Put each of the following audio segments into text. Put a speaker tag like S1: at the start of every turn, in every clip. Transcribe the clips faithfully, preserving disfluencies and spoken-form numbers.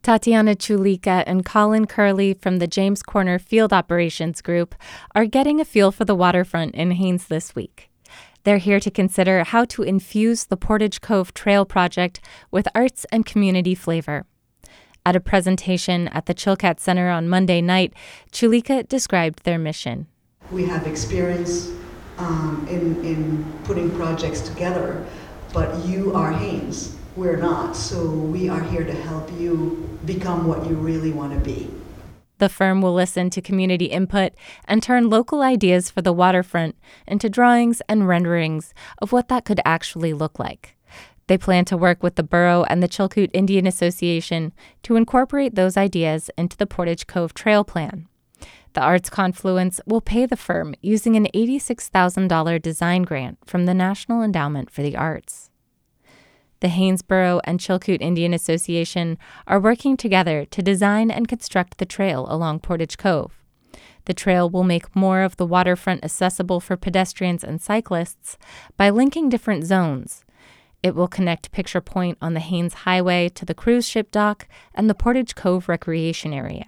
S1: Tatiana Chulika and Colin Curley from the James Corner Field Operations Group are getting a feel for the waterfront in Haines this week. They're here to consider how to infuse the Portage Cove Trail project with arts and community flavor. At a presentation at the Chilkat Center on Monday night, Chulika described their mission.
S2: We have experience um, in, in putting projects together, but you are Haines. We're not, so we are here to help you become what you really want to be.
S1: The firm will listen to community input and turn local ideas for the waterfront into drawings and renderings of what that could actually look like. They plan to work with the borough and the Chilkoot Indian Association to incorporate those ideas into the Portage Cove Trail Plan. The Arts Confluence will pay the firm using an eighty-six thousand dollars design grant from the National Endowment for the Arts. The Hanesboro and Chilkoot Indian Association are working together to design and construct the trail along Portage Cove. The trail will make more of the waterfront accessible for pedestrians and cyclists by linking different zones. It will connect Picture Point on the Haines Highway to the cruise ship dock and the Portage Cove recreation area.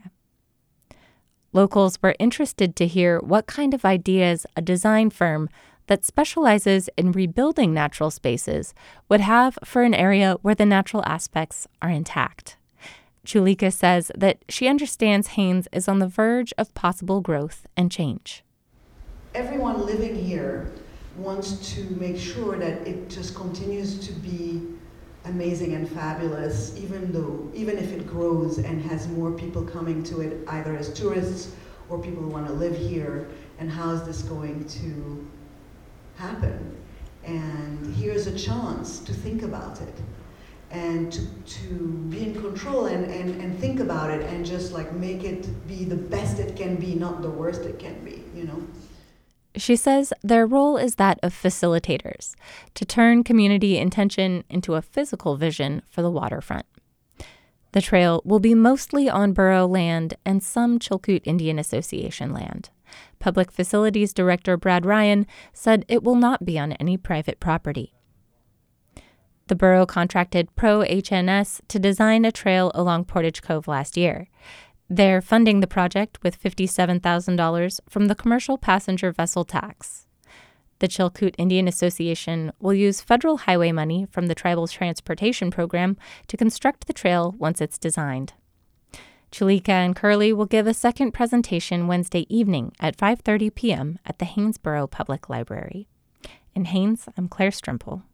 S1: Locals were interested to hear what kind of ideas a design firm that specializes in rebuilding natural spaces would have for an area where the natural aspects are intact. Chulika says that she understands Haines is on the verge of possible growth and change.
S2: Everyone living here wants to make sure that it just continues to be amazing and fabulous, even though, even if it grows and has more people coming to it, either as tourists or people who want to live here, and how is this going to happen? And here's a chance to think about it and to, to be in control and, and, and think about it and just like make it be the best it can be, not the worst it can be, you know?
S1: She says their role is that of facilitators, to turn community intention into a physical vision for the waterfront. The trail will be mostly on borough land and some Chilkoot Indian Association land. Public Facilities Director Brad Ryan said it will not be on any private property. The borough contracted Pro H N S to design a trail along Portage Cove last year. They're funding the project with fifty-seven thousand dollars from the Commercial Passenger Vessel Tax. The Chilkoot Indian Association will use federal highway money from the Tribal Transportation Program to construct the trail once it's designed. Chulika and Curley will give a second presentation Wednesday evening at five thirty p.m. at the Hanesboro Public Library. In Haines, I'm Claire Strimple.